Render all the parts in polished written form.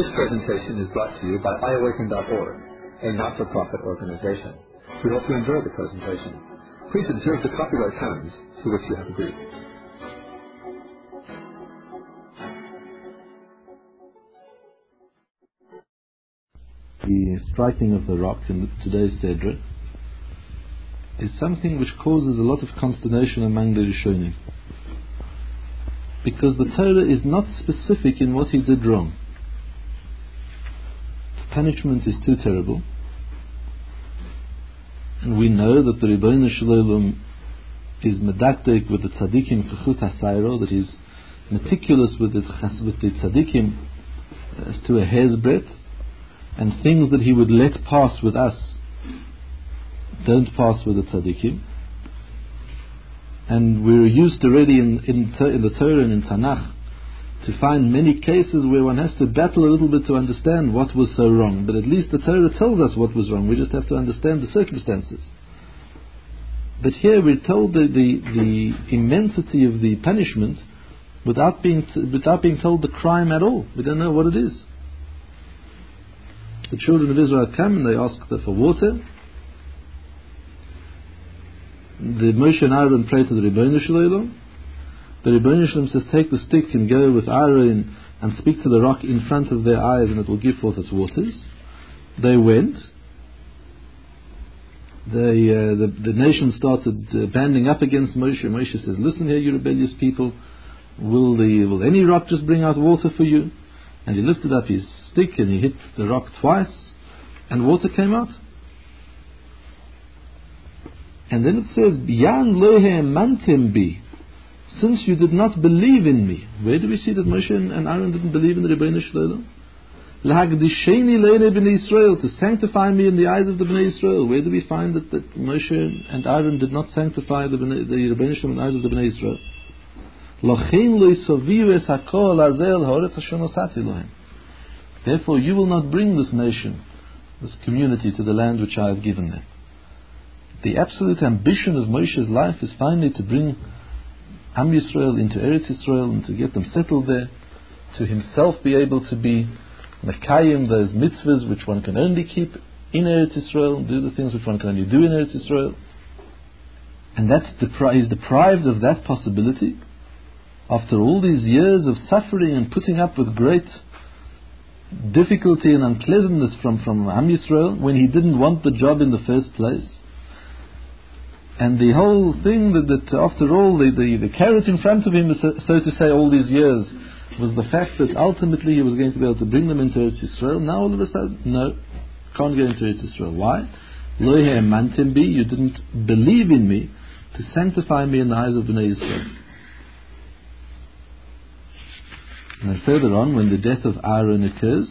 This presentation is brought to you by iAwaken.org, a not-for-profit organization. We hope you enjoy the presentation. Please observe the copyright terms to which you have agreed. The striking of the rock in today's Sedra is something which causes a lot of consternation among the Rishonim, because the Torah is not specific in what he did wrong. The punishment is too terrible, and we know that the Rebbeinu Shalom is medakdek with the tzaddikim fechut hasayro, that is meticulous with the tzaddikim as to a hair's breadth, and things that he would let pass with us don't pass with the tzaddikim. And we're used already in the Torah and in Tanakh to find many cases where one has to battle a little bit to understand what was so wrong. But at least the Torah tells us what was wrong. We just have to understand the circumstances. But here we're told the immensity of the punishment without being told the crime at all. We don't know what it is. The children of Israel come and they ask for water. The Moshe and Aaron pray to the Rebbeinu Shalom. The Rebbeinu Shalom says, take the stick and go with Aaron and speak to the rock in front of their eyes and it will give forth its waters. They went. The nation started banding up against Moshe. Moshe says, listen here, you rebellious people. Will any rock just bring out water for you? And he lifted up his stick and he hit the rock twice and water came out. And then it says, Yan lohe mantem bi, since you did not believe in me. Where do we see that Moshe and Aaron didn't believe in the Rebbeinu Shalom? Lahagdisheni leine b'nei Yisrael, to sanctify me in the eyes of the Bnei Yisrael. Where do we find that Moshe and Aaron did not sanctify the Rebbeinu Shalom in the eyes of the Bnei Yisrael? Lochein lo yisoviu es hakol azel ha'oretz asher nosati lohem. Therefore you will not bring this nation, this community, to the land which I have given them. The absolute ambition of Moshe's life is finally to bring Am Yisrael into Eretz Yisrael and to get them settled there, to himself be able to be Mekayim, those mitzvahs which one can only keep in Eretz Yisrael, and do the things which one can only do in Eretz Yisrael. And he's deprived of that possibility after all these years of suffering and putting up with great difficulty and unpleasantness from Am Yisrael, when he didn't want the job in the first place. And the whole thing that after all, the carrot in front of him, so to say, all these years, was the fact that ultimately he was going to be able to bring them into Eretz Yisrael. Now all of a sudden, no, can't go into Eretz Yisrael. Why? Lo ha'amantem bi, you didn't believe in me to sanctify me in the eyes of Bnei Yisrael. And then further on, when the death of Aaron occurs,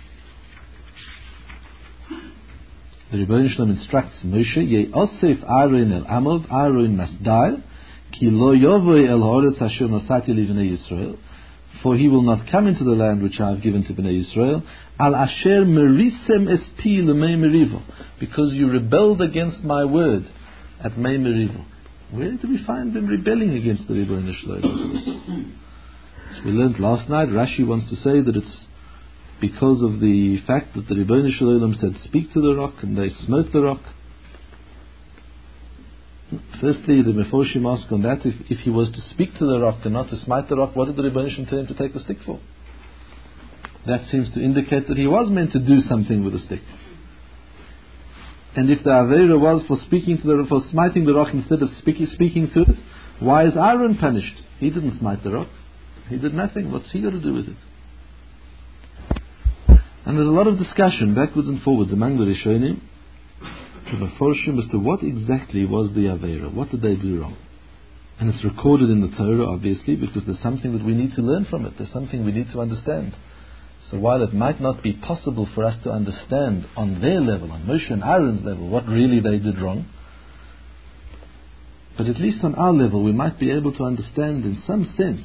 the Rebbeinu Shalom instructs Moshe, Ye'osef Aaron el Amov, Aaron must die, ki lo yovoi el ha'oretz asher nosati livnei Yisrael, for he will not come into the land which I have given to Bnei Yisrael, al asher merisem es pi lemei merivo, because you rebelled against my word at Mei Merivo. Where do we find them rebelling against the Rebbeinu Shalom? As we learned last night, Rashi wants to say that it's because of the fact that the Rebbeinu Shalom said, speak to the rock, and they smote the rock. Firstly, the Meforshim ask on that, if he was to speak to the rock and not to smite the rock, what did the Rebbeinu Shalom tell him to take the stick for? That seems to indicate that he was meant to do something with the stick. And if the Aveira was for smiting the rock instead of speaking to it, why is Aaron punished? He didn't smite the rock. He did nothing. What's he got to do with it? And there's a lot of discussion backwards and forwards among the Rishonim, the Meforshim, as to what exactly was the Aveira. What did they do wrong? And it's recorded in the Torah, obviously, because there's something that we need to learn from it. There's something we need to understand. So while it might not be possible for us to understand on their level, on Moshe and Aaron's level, what really they did wrong, but at least on our level we might be able to understand in some sense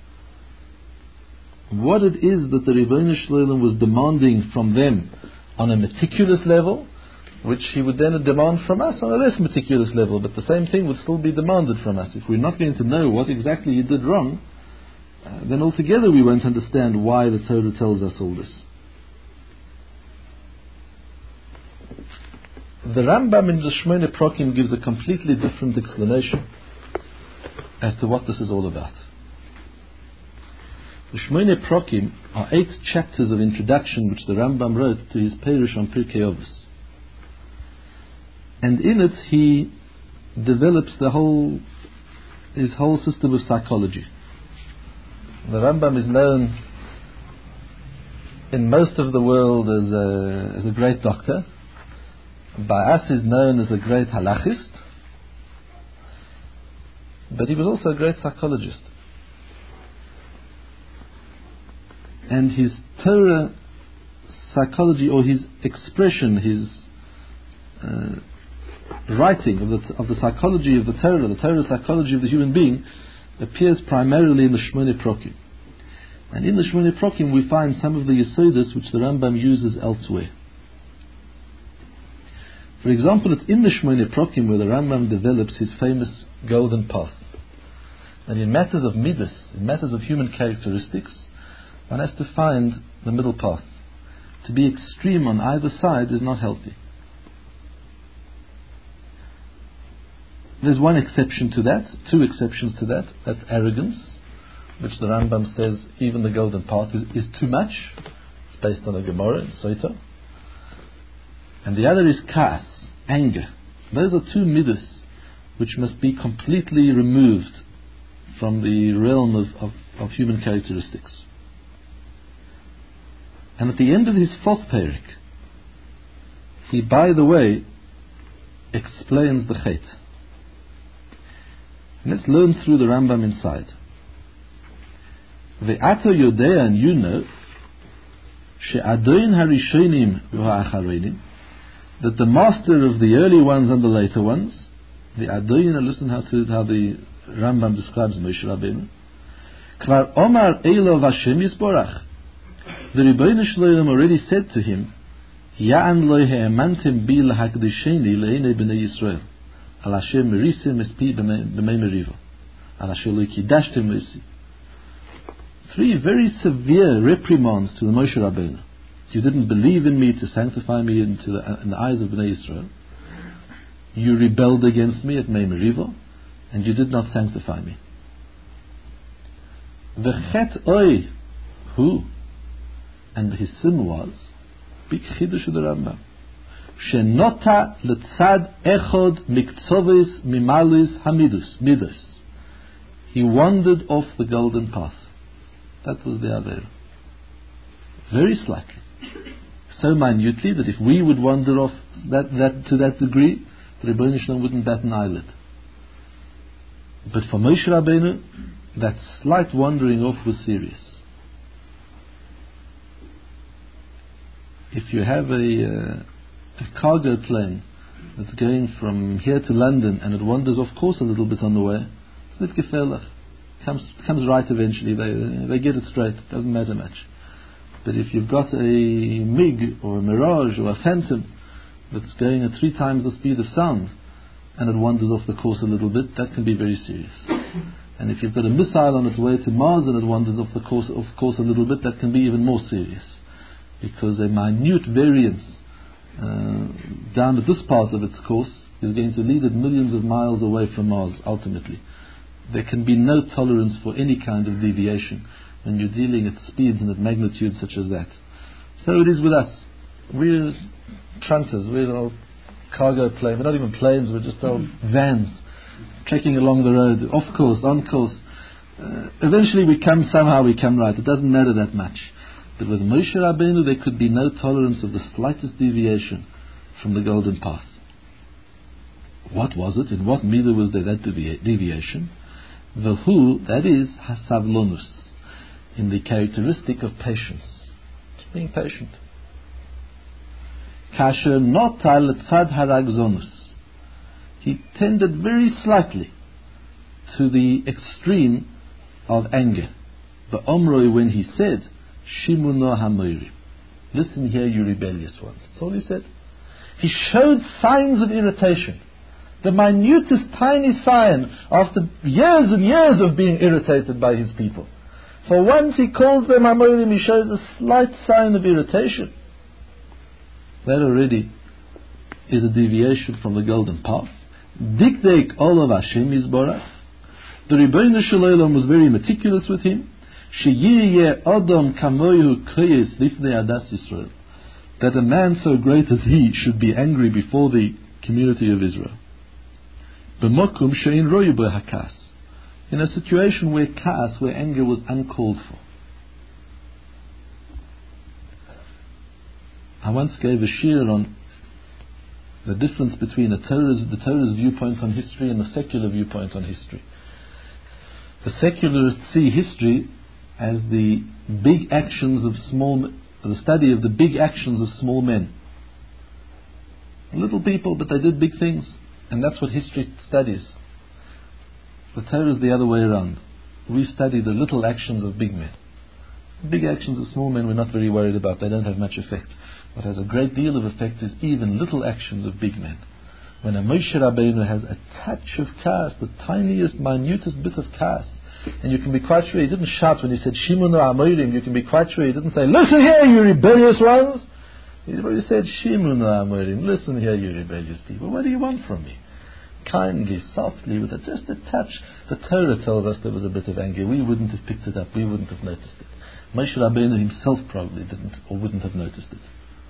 what it is that the Rebbeinu Shalom was demanding from them on a meticulous level, which he would then demand from us on a less meticulous level, but the same thing would still be demanded from us. If we're not going to know what exactly he did wrong, then altogether we won't understand why the Torah tells us all this. The Rambam in the Shmone Prokim gives a completely different explanation as to what this is all about. The Shmone Prokim are 8 chapters of introduction which the Rambam wrote to his Perush on Pirkei Avos. And in it he develops his whole system of psychology. The Rambam is known in most of the world as a great doctor. By us is known as a great halachist. But he was also a great psychologist. And his Torah psychology, or his expression, his writing of the psychology of the Torah psychology of the human being, appears primarily in the Shmone Prokim. And in the Shmone Prokim we find some of the Yesodus which the Rambam uses elsewhere. For example, it's in the Shmone Prokim where the Rambam develops his famous golden path. And in matters of midas, in matters of human characteristics, one has to find the middle path. To be extreme on either side is not healthy. There's one exception to that, 2 exceptions to that. That's arrogance, which the Rambam says even the golden path is too much. It's based on a Gemara in Soita. And the other is kaas, anger. Those are 2 midas which must be completely removed from the realm of human characteristics. And at the end of his 4th parak, he, by the way, explains the chet. Let's learn through the Rambam inside. Ve'ato yodea, and you know, she'adoin harishonim v'ha'acharonim, that the master of the early ones and the later ones, the adoin, listen how the Rambam describes Moshe Rabbeinu, kvar omar eilo v'Hashem yisborach. The Rebbeinu Shloim already said to him, Ya'an lo he'emantim bi lahakdisheni le'enei b'nei Yisrael, al asher merisim espi b'mei merivo, al asher lo kidashtem merisi. 3 very severe reprimands to the Moshe Rabbeinu. You didn't believe in me to sanctify me in the eyes of Bnei Yisrael. You rebelled against me at Mei Merivo, and you did not sanctify me. V'chet oi, who? And his sin was, big chidush of the Rambam, shenota letzad echod miktzovis mimalis hamidus, midas. He wandered off the golden path. That was the Avera. Very slightly. So minutely that if we would wander off to that degree, the Rebbeinu Shalom wouldn't bat an eyelid. But for Moshe Rabbeinu, that slight wandering off was serious. If you have a cargo plane that's going from here to London and it wanders off course a little bit on the way, it's not gefährlich. Comes right eventually. They get it straight. It doesn't matter much. But if you've got a MiG or a Mirage or a Phantom that's going at 3 times the speed of sound and it wanders off the course a little bit, that can be very serious. And if you've got a missile on its way to Mars and it wanders off course a little bit, that can be even more serious. Because a minute variance down at this part of its course is going to lead it millions of miles away from Mars ultimately. There can be no tolerance for any kind of deviation when you're dealing at speeds and at magnitudes such as that. So it is with us. We're trunters, we're old cargo planes, we're not even planes, we're just old vans trekking along the road, off course, on course. Eventually we come right. It doesn't matter that much. But with Moshe Rabbeinu there could be no tolerance of the slightest deviation from the golden path. What was it? In what midah was there that deviation? V'hu, that is, hasavlonus, in the characteristic of patience. Just being patient. Kasher nota letzad haragzonus. He tended very slightly to the extreme of anger. V'omroi, when he said, Shimuno hamoiri, listen here, you rebellious ones. That's all he said. He showed signs of irritation. The minutest tiny sign after years and years of being irritated by his people. For once he calls them hamoirim, he shows a slight sign of irritation. That already is a deviation from the golden path. Dikdek olav Hashem Yisborach. The Rebbeinu Shel Olam was very meticulous with him. Sheyiyeh Adam kamoyu koyes lifnei adas Yisrael. That a man so great as he should be angry before the community of Israel. B'mokum she'in royu b'hakas. In a situation where kaas, where anger was uncalled for. I once gave a shiur on the difference between the Torah's viewpoint on history and the secular viewpoint on history. The secularists see history as the big actions of the study of the big actions of small men. Little people, but they did big things. And that's what history studies. The Torah is the other way around. We study the little actions of big men. Big actions of small men we're not very worried about. They don't have much effect. What has a great deal of effect is even little actions of big men. When a Moshe Rabbeinu has a touch of kaas, the tiniest, minutest bit of kaas, and you can be quite sure he didn't shout when he said Shimonu Amorim. You can be quite sure he didn't say, "Listen here, you rebellious ones." He said, "Shimonu Amorim, listen here, you rebellious people. What do you want from me?" Kindly, softly, with just a touch. The Torah tells us there was a bit of anger. We wouldn't have picked it up. We wouldn't have noticed it. Moshe Rabbeinu himself probably didn't or wouldn't have noticed it.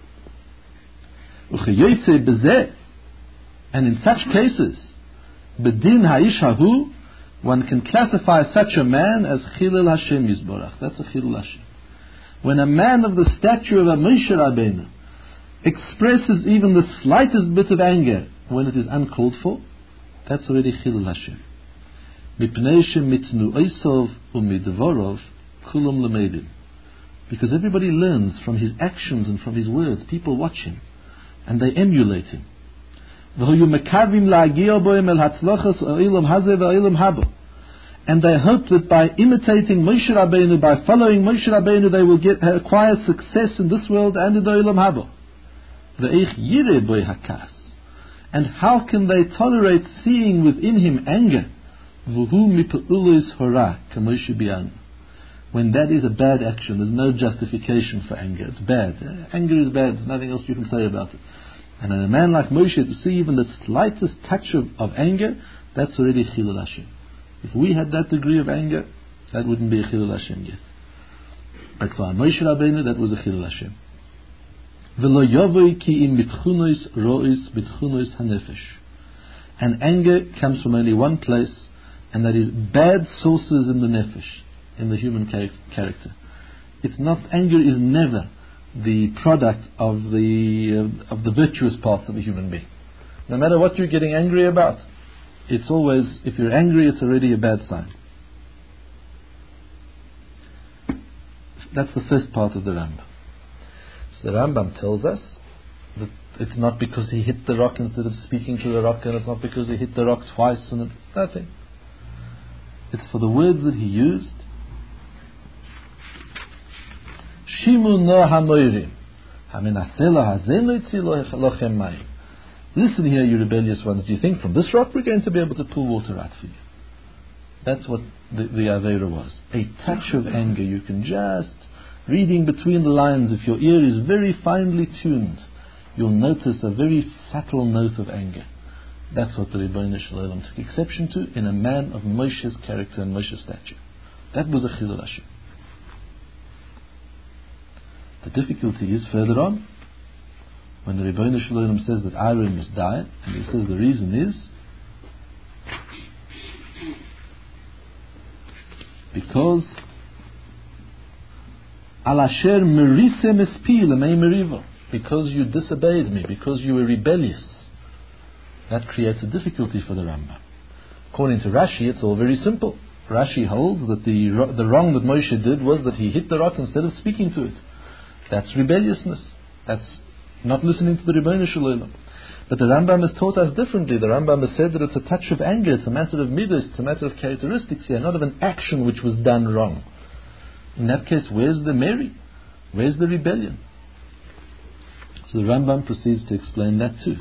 And in such cases, bedin ha'ish hahu, one can classify such a man as Chilul Hashem Yisborach. That's a Chilul Hashem. When a man of the stature of a Moshe Rabbeinu expresses even the slightest bit of anger when it is uncalled for, that's already Chilul Hashem. Mipnei shemitnu oisov umidvorov kulam lemedim. Because everybody learns from his actions and from his words. People watch him and they emulate him. And they hope that by imitating Moshe Rabbeinu, by following Moshe Rabbeinu, they will acquire success in this world and in the Olam Haba. And how can they tolerate seeing within him anger? When that is a bad action, there's no justification for anger. It's bad. Anger is bad. There's nothing else you can say about it. And in a man like Moshe, to see even the slightest touch of anger, that's already Chilul Hashem. If we had that degree of anger, that wouldn't be a Chilul Hashem yet. But for Moshe Rabbeinu, that was a Chilul Hashem. V'lo yovoi ki im mitchunos rois mitchunos hanefesh. And anger comes from only one place, and that is bad sources in the nefesh, in the human character. It's not, anger is never the product of the virtuous parts of a human being. No matter what you're getting angry about, it's always, if you're angry, it's already a bad sign. That's the first part of the Rambam. So the Rambam tells us that it's not because he hit the rock instead of speaking to the rock, and it's not because he hit the rock twice, and it's nothing. It's for the words that he used. Shimu no hamoirim, hamenasela hazenu lochem mayim. Listen here, you rebellious ones. Do you think from this rock we're going to be able to pull water out for you? That's what the Aveira was. A touch of anger. You can just, reading between the lines, if your ear is very finely tuned, you'll notice a very subtle note of anger. That's what the Rebbeinu Shel Olam took exception to in a man of Moshe's character and Moshe's stature. That was a Chilul Hashem. The difficulty is further on, when the Rebbeinu Shel Olam says that Aaron must die, and he says the reason is because Al Asher merisem espi lemei meriva, because you disobeyed me, because you were rebellious. That creates a difficulty for the Rambam. According to Rashi, it's all very simple. Rashi holds that the wrong that Moshe did was that he hit the rock instead of speaking to it. That's rebelliousness. That's not listening to the Rebbeinu Shel Olam. But the Rambam has taught us differently. The Rambam has said that it's a touch of anger, it's a matter of midas, it's a matter of characteristics here, not of an action which was done wrong. In that case, where's the Mary? Where's the rebellion? So the Rambam proceeds to explain that too.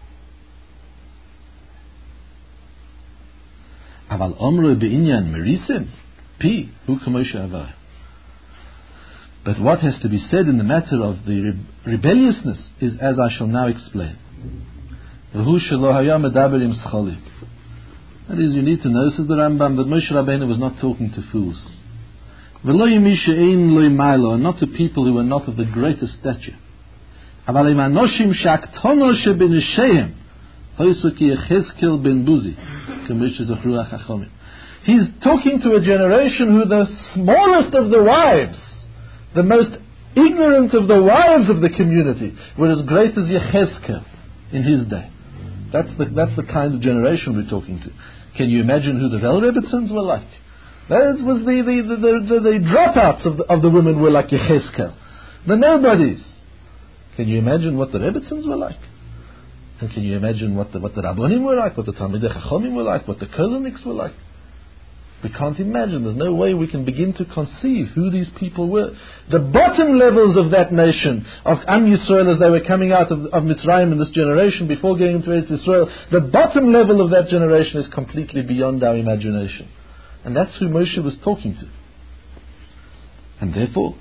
Aval omro be'inyan merisim pi hu k'moshe avah. But what has to be said in the matter of the rebelliousness is as I shall now explain. V'hu shelo haya medaber im schalim. That is, you need to know, says the Rambam, that Moshe Rabbeinu was not talking to fools. V'lo yimi she'ein lo imaylo, and not to people who were not of the greatest stature. Aval im anoshim she'aktono she'benishayim, hoysu ki Yechezkel ben Buzi, k'mish zechru ha'chachomim. He's talking to a generation who the smallest of the wives, the most ignorant of the wives of the community, were as great as Yechezkel in his day. That's the kind of generation we're talking to. Can you imagine who the Vel Rebbetzins were like? That was the dropouts of the women were like Yechezkel. The nobodies. Can you imagine what the Rebbetzins were like? And can you imagine what the Rabbonim were like, what the Talmidei Chachomim were like, what the Koloniks were like? We can't imagine. There's no way we can begin to conceive who these people were. The bottom levels of that nation, of Am Yisrael, as they were coming out of Mitzrayim in this generation, before going into Eretz Yisrael, the bottom level of that generation is completely beyond our imagination. And that's who Moshe was talking to. And therefore,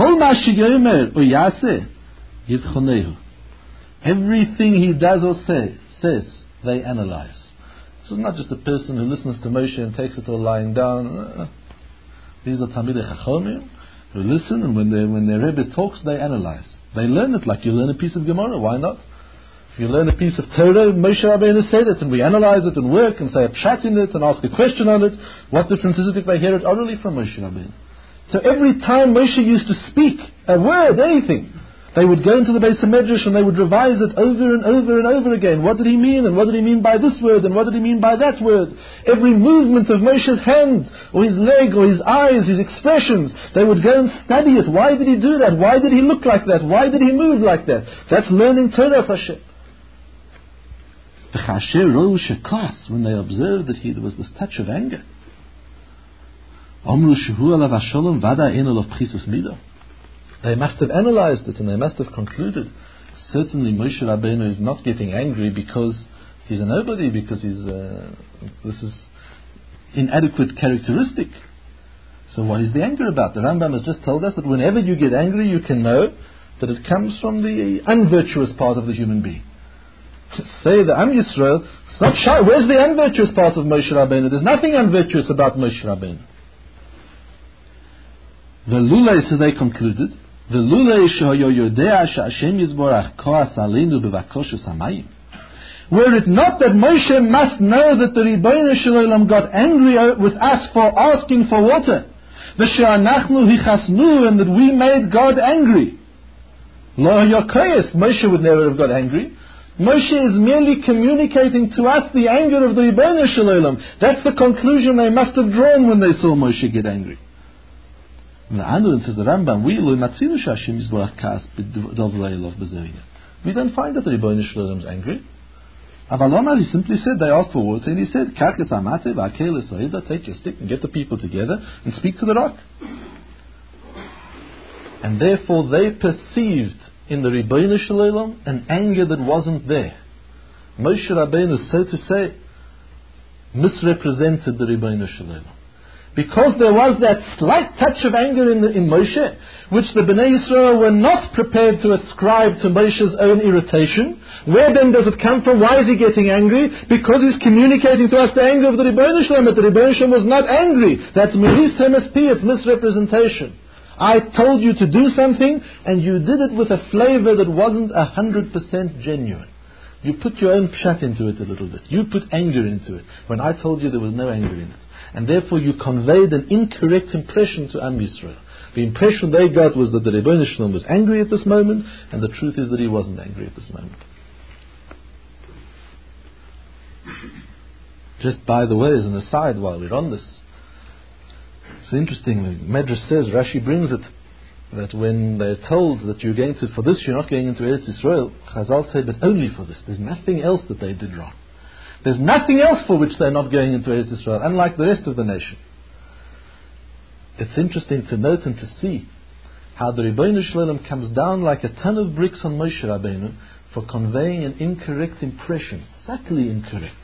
everything he does or says, they analyze. This is not just a person who listens to Moshe and takes it all lying down. These are Talmidei Chachomim who listen, and when their Rebbe talks, they analyze. They learn it like you learn a piece of Gemara. Why not? If you learn a piece of Torah, Moshe Rabbeinu said it, and we analyze it and work and say a chat in it and ask a question on it. What difference is it if they hear it orally from Moshe Rabbeinu? So every time Moshe used to speak a word, anything, they would go into the Beis HaMedrash and they would revise it over and over and over again. What did he mean? And what did he mean by this word? And what did he mean by that word? Every movement of Moshe's hand, or his leg, or his eyes, his expressions, they would go and study it. Why did he do that? Why did he look like that? Why did he move like that? That's learning Torah Hashem. When they observed that there was this touch of anger, they must have analyzed it and they must have concluded, certainly Moshe Rabbeinu is not getting angry because he's a nobody, because this is inadequate characteristic. So what is the anger about? The Rambam has just told us that whenever you get angry, you can know that it comes from the unvirtuous part of the human being. Say the Am Yisrael, it's not shy. Where's the unvirtuous part of Moshe Rabbeinu? There's nothing unvirtuous about Moshe Rabbeinu. The Lulei, so they concluded, the Lulei shehoyo yodea she'Hashem Yisborach koas aleinu bevakoshes hamayim. Were it not that Moshe must know that the Ribono Shel Olam got angry with us for asking for water, v'she'anachnu hichasnu, and that we made God angry. Lo hayokoyes, Moshe would never have got angry. Moshe is merely communicating to us the anger of the Ribono Shel Olam. That's the conclusion they must have drawn when they saw Moshe get angry. And the other says the Rambam, we don't find that the Ribono Shel Olam is angry. Avalomar, he simply said, they asked for water, and he said, take your stick and get the people together and speak to the rock. And therefore they perceived in the Ribono Shel Olam an anger that wasn't there. Moshe Rabbeinu, so to say, misrepresented the Ribono Shel Olam. Because there was that slight touch of anger in Moshe, which the Bnei Yisrael were not prepared to ascribe to Moshe's own irritation. Where then does it come from? Why is he getting angry? Because he's communicating to us the anger of the Ribono Shel Olam, but the Ribono Shel Olam was not angry. That's Meris MSP, it's misrepresentation. I told you to do something, and you did it with a flavor that wasn't 100% genuine. You put your own pshat into it a little bit. You put anger into it, when I told you there was no anger in it. And therefore you conveyed an incorrect impression to Am Yisrael. The impression they got was that the Ribono Shel Olam was angry at this moment, and the truth is that he wasn't angry at this moment. Just by the way, as an aside, while we're on this, it's interesting, the Medrash says, Rashi brings it, that when they're told that you're going to, for this you're not going into Eretz Yisrael, Chazal say, but only for this. There's nothing else that they did wrong. There's nothing else for which they're not going into Eretz Yisrael, unlike the rest of the nation. It's interesting to note and to see how the Ribono Shel Olam comes down like a ton of bricks on Moshe Rabbeinu for conveying an incorrect impression, subtly incorrect,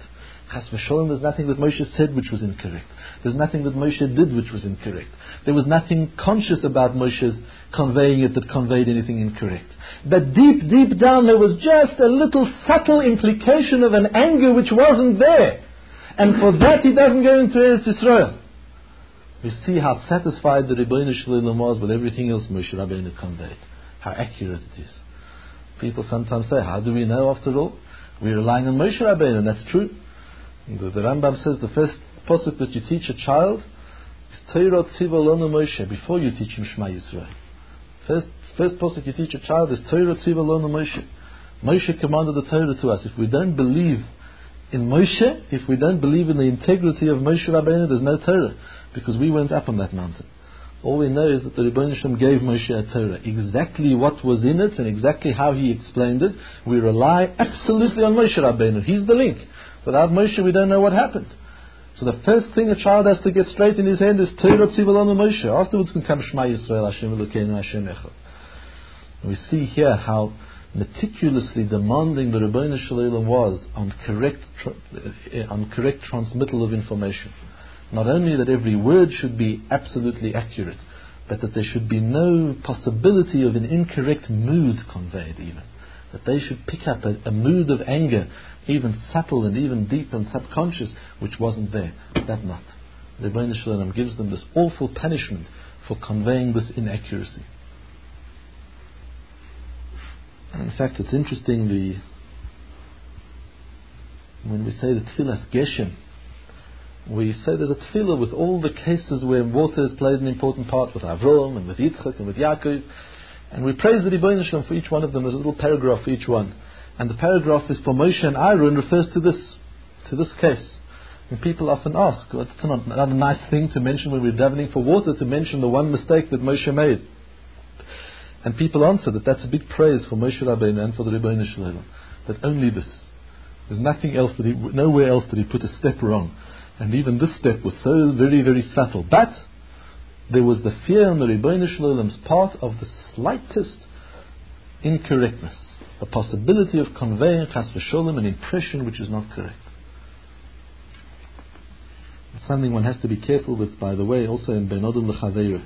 Chas v'sholom, there's nothing that Moshe said which was incorrect. There's nothing that Moshe did which was incorrect. There was nothing conscious about Moshe's conveying it that conveyed anything incorrect. But deep, deep down there was just a little subtle implication of an anger which wasn't there. And for that he doesn't go into Eretz Yisrael. We see how satisfied the Rebbeinu Shalom was with everything else Moshe Rabbeinu conveyed. How accurate it is. People sometimes say, how do we know after all? We're relying on Moshe Rabbeinu, and that's true. The Rambam says the first pasuk that you teach a child is Torah Tziva Lonu Moshe, before you teach him Shema Yisrael. First pasuk you teach a child is Torah Tziva Lonu Moshe. Moshe commanded the Torah to us. If we don't believe in Moshe, if we don't believe in the integrity of Moshe Rabbeinu, there's no Torah, because we went up on that mountain. All we know is that the Rebbeinu Shem gave Moshe a Torah. Exactly what was in it and exactly how he explained it, we rely absolutely on Moshe Rabbeinu. He's the link. Without Moshe, we don't know what happened. So the first thing a child has to get straight in his head is Torah Tziva Lonu Moshe. Afterwards can come Shema Yisrael, Hashem Elokeinu, Hashem Echad. We see here how meticulously demanding the Rebbeinu Shalom was on correct transmittal of information. Not only that every word should be absolutely accurate, but that there should be no possibility of an incorrect mood conveyed even. That they should pick up a mood of anger, even subtle and even deep and subconscious, which wasn't there. That not. The Rebbeinu Shalom gives them this awful punishment for conveying this inaccuracy. And in fact, it's interesting, when we say the Tfilas Geshem, we say there's a tefillah with all the cases where water has played an important part, with Avram and with Yitzchak and with Yaakov, and we praise the Rebbeinu Shalom for each one of them. There's a little paragraph for each one, and the paragraph is for Moshe and Aaron, refers to this case. And people often ask, well, it's not a nice thing to mention when we're davening for water, to mention the one mistake that Moshe made. And people answer that that's a big praise for Moshe Rabbeinu and for the Rebbeinu Shalom, that only this. There's nothing else nowhere else did he put a step wrong. And even this step was so very, very subtle. But there was the fear on the Rebbeinu Shalom's part of the slightest incorrectness, the possibility of conveying Chas v'Sholom an impression which is not correct. It's something one has to be careful with, by the way, also in Ben Adam L'Chaveira.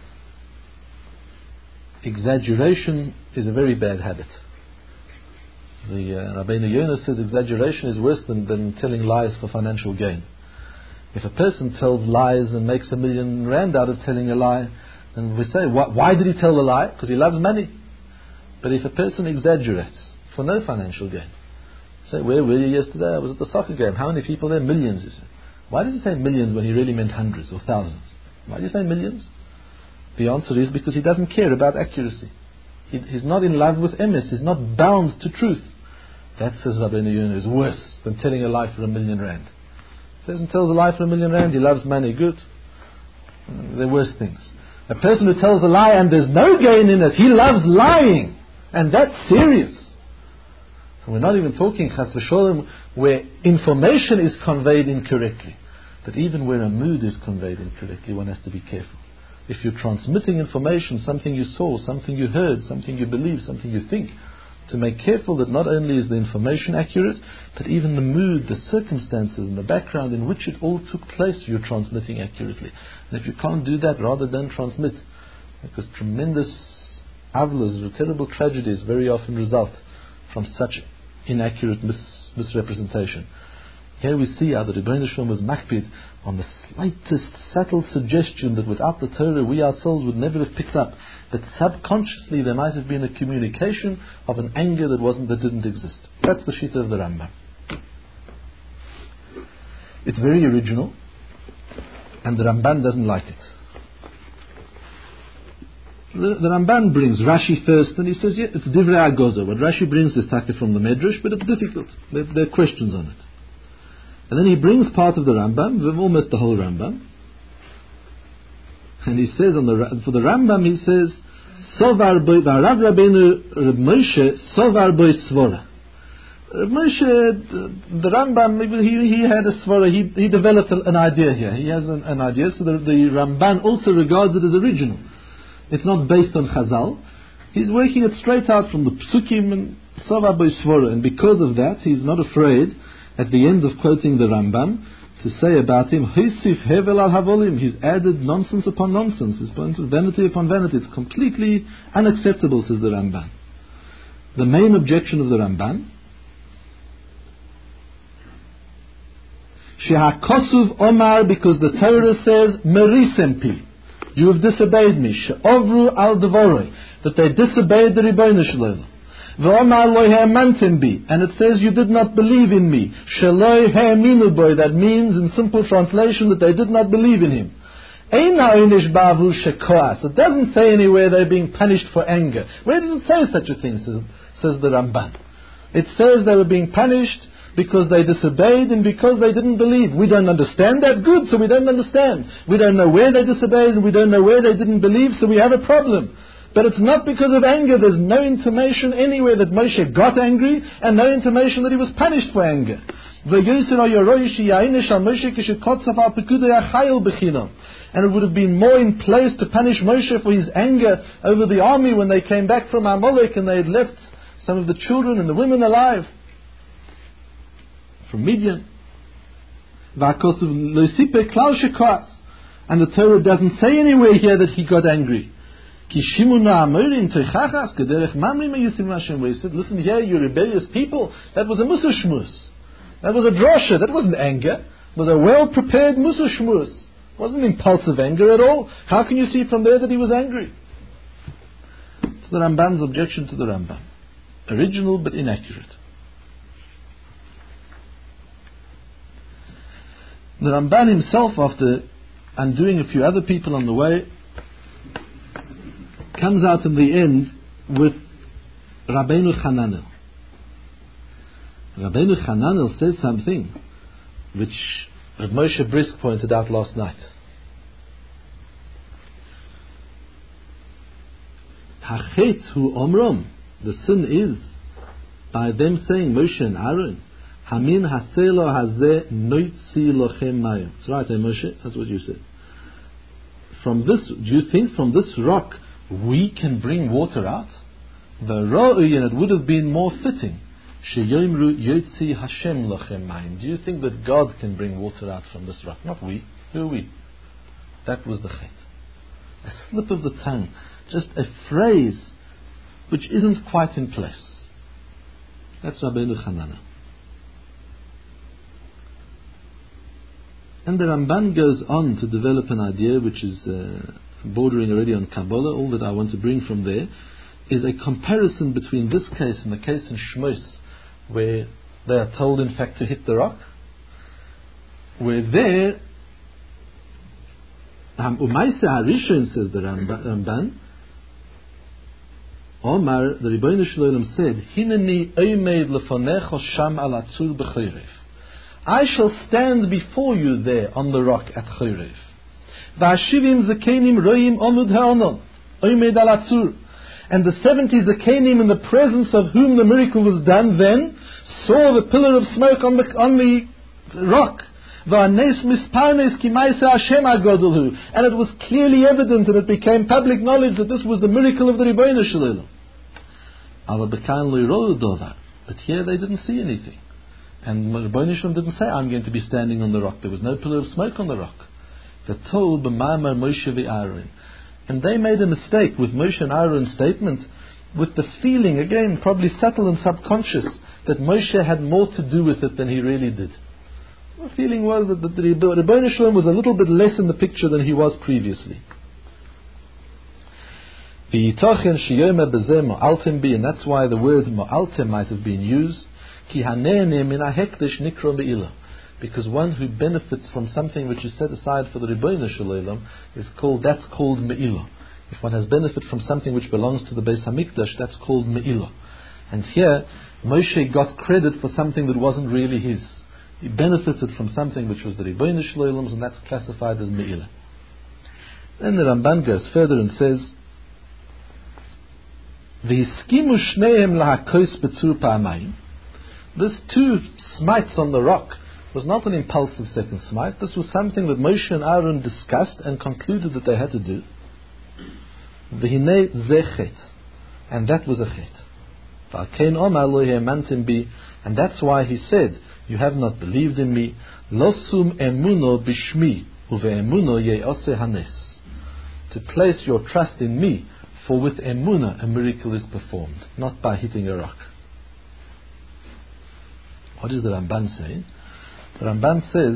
Exaggeration is a very bad habit. The Rabbeinu Yonah says exaggeration is worse than telling lies for financial gain. If a person tells lies and makes $1 million rand out of telling a lie, then we say, why did he tell the lie? Because he loves money. But if a person exaggerates for no financial gain, say, where were you yesterday? I was at the soccer game. How many people there? Millions, you say. Why did he say millions when he really meant hundreds or thousands? Why did he say millions? The answer is because he doesn't care about accuracy. He's not in love with emes. He's not bound to truth. That, says Rabbeinu Yonah, is worse than telling a lie for $1 million rand. He says and tells a lie for $1 million rand, he loves money, good. There are worse things. A person who tells a lie and there's no gain in it, he loves lying. And that's serious. We're not even talking Chas v'Sholom where information is conveyed incorrectly. But even where a mood is conveyed incorrectly, one has to be careful. If you're transmitting information, something you saw, something you heard, something you believe, something you think, to make careful that not only is the information accurate, but even the mood, the circumstances and the background in which it all took place, you're transmitting accurately. And if you can't do that, rather don't transmit. Because tremendous avlas or terrible tragedies very often result from such inaccurate misrepresentation. Here we see how the Rebbeinu Shalom was makpid on the slightest subtle suggestion that without the Torah we ourselves would never have picked up. But subconsciously there might have been a communication of an anger that didn't exist. That's the Shita of the Rambam. It's very original, and the Ramban doesn't like it. The Ramban brings Rashi first, and he says, yeah, it's Divrei Agoza. What Rashi brings is taken from the Medrash, but it's difficult. There are questions on it. And then he brings part of the Rambam, almost the whole Rambam. And he says, for the Rambam, he says, Sovar boy, Rav Rabbeinu Reb Moshe, Sovar boy Svora. Reb Moshe, the Rambam, he had a Svora, he developed an idea here. He has an idea, so the Ramban also regards it as original. It's not based on Chazal. He's working it straight out from the Psukim and Sovar boy Svora. And because of that, he's not afraid at the end of quoting the Rambam, to say about him, Hisif Hevel al Havolim, he's added nonsense upon nonsense, he's put vanity upon vanity. It's completely unacceptable, says the Ramban. The main objection of the Ramban, Shehakosuv Omar, because the Torah says, Merisempi, you have disobeyed me, She'ovru al Devorei, that they disobeyed the Ribono Shel Olam. V'omar lo ha'amantim bi, and it says you did not believe in me. Shelo ha'aminu bo, that means in simple translation that they did not believe in him. Eina einish bavu shekoas. It doesn't say anywhere they're being punished for anger. Where does it say such a thing, says the Ramban? It says they were being punished because they disobeyed and because they didn't believe. We don't understand that. Good, so we don't understand. We don't know where they disobeyed and we don't know where they didn't believe, so we have a problem. But it's not because of anger. There's no intimation anywhere that Moshe got angry and no intimation that he was punished for anger. And it would have been more in place to punish Moshe for his anger over the army when they came back from Amalek and they had left some of the children and the women alive from Midian. And the Torah doesn't say anywhere here that he got angry. He said, listen here, you rebellious people, that was a Musa Shmuz. That was a drosha, that wasn't anger. It was a well-prepared Musa Shmuz. It wasn't impulsive anger at all. How can you see from there that he was angry? It's the Ramban's objection to the Rambam. Original but inaccurate. The Ramban himself, after undoing a few other people on the way, comes out in the end with Rabbeinu Hananel. Rabbeinu Hananel says something which Rav Moshe Brisk pointed out last night. Hachet hu omrom, the sin is by them saying, Moshe and Aaron, Hamin haselo hazeh noitzi lochem mayim. That's right, Moshe? That's what you said. From this, do you think from this rock we can bring water out? The ra'uy, and it would have been more fitting. Sheyomru yotzi Hashem lochem mayim. Do you think that God can bring water out from this rock? Not we. Who are we? That was the chet. A slip of the tongue. Just a phrase which isn't quite in place. That's Rabbeinu Hananel. And the Ramban goes on to develop an idea which is bordering already on Kabbalah. All that I want to bring from there is a comparison between this case and the case in Shmos, where they are told in fact to hit the rock, where there Umayse Harishon, says the Ramban, Omar, the Ribono Shel Olam said, Hineni oimed lefonecho sham al atzur b'chorev. I shall stand before you there on the rock at Chorev. V'ashivim zakenim roim omud ha'onon oimed al atzur. And the 70 zakenim, in the presence of whom the miracle was done then, saw the pillar of smoke on the rock. V'anes misparnes ki ma'aseh Hashem hagodol hu. And it was clearly evident, and it became public knowledge that this was the miracle of the Ribono Shel Olam. But here they didn't see anything. And Ribono Shel Olam didn't say, I'm going to be standing on the rock. There was no pillar of smoke on the rock. They're told, B'ma'amar Moshe v'Aaron. And they made a mistake with Moshe and Aaron's statement, with the feeling, again, probably subtle and subconscious, that Moshe had more to do with it than he really did. The feeling was that the Ribono Shel Olam was a little bit less in the picture than he was previously. And that's why the word Mo'altem might have been used. Because one who benefits from something which is set aside for the Ribono Shel Olam that's called Me'ilah. If one has benefit from something which belongs to the Beis Hamikdash, that's called Me'ilah. And here Moshe got credit for something that wasn't really his. He benefited from something which was the Ribono Shel Olam's, and that's classified as Me'ilah. Then the Ramban goes further and says, V'hiskimu shneim lahakos betzur pa'amayim. This two smites on the rock was not an impulsive second smite. This was something that Moshe and Aaron discussed and concluded that they had to do. V'hinei ze chet. And that was a chet. And that's why he said, you have not believed in me. Losum emuno bishmi uve'emuno ye'ose hanes. To place your trust in me, for with emunah a miracle is performed, not by hitting a rock. What does the Ramban say? The Ramban says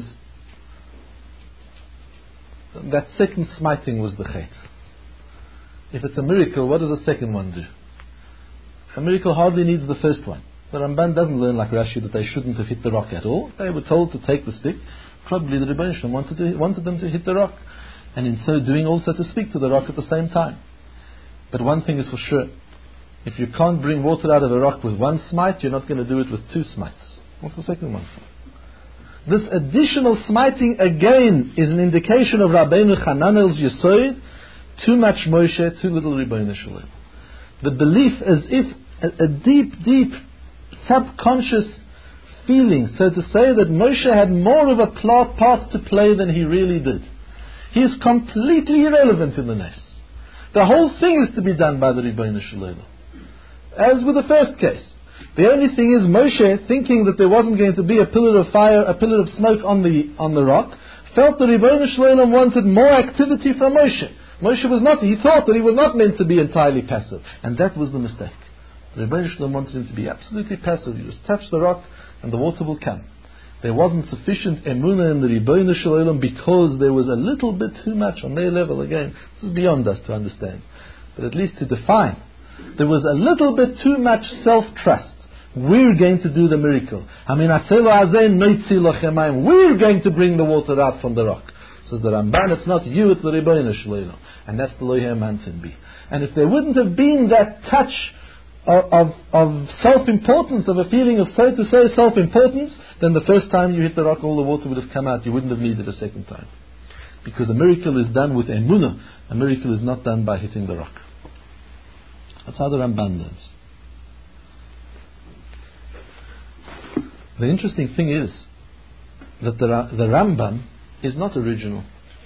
that second smiting was the chet. If it's a miracle, what does the second one do? A miracle hardly needs the first one. The Ramban doesn't learn like Rashi that they shouldn't have hit the rock at all. They were told to take the stick. Probably the Rebbeinu Shalom wanted them to hit the rock, and in so doing also to speak to the rock at the same time. But one thing is for sure, if you can't bring water out of a rock with one smite, you're not going to do it with two smites. What's the second one for? This additional smiting again is an indication of Rabbeinu Hananel's Yesod, too much Moshe, too little Rebbeinu Shalom. The belief as if a deep subconscious feeling, so to say, that Moshe had more of a part to play than he really did. He is completely irrelevant in the Nes. The whole thing is to be done by the Rebbeinu Shalom. As with the first case. The only thing is Moshe, thinking that there wasn't going to be a pillar of fire, a pillar of smoke on the rock, felt the Rebbeinu Shalom wanted more activity from Moshe. He thought that he was not meant to be entirely passive. And that was the mistake. The Rebbeinu Shalom wanted him to be absolutely passive. You just touch the rock and the water will come. There wasn't sufficient emunah in the Rebbeinu Shalom because there was a little bit too much on their level. Again, this is beyond us to understand. But at least to define. There was a little bit too much self-trust. We're going to do the miracle. We're going to bring the water out from the rock. Says the Ramban, it's not you, it's the Rebbeinu Shalom. And that's the Lohe Mantin Bi. And if there wouldn't have been that touch of self-importance, of a feeling of, so to say, self-importance, then the first time you hit the rock, all the water would have come out. You wouldn't have needed a second time. Because a miracle is done with emunah. A miracle is not done by hitting the rock. That's how the Ramban learns. The interesting thing is that the Rambam is not original.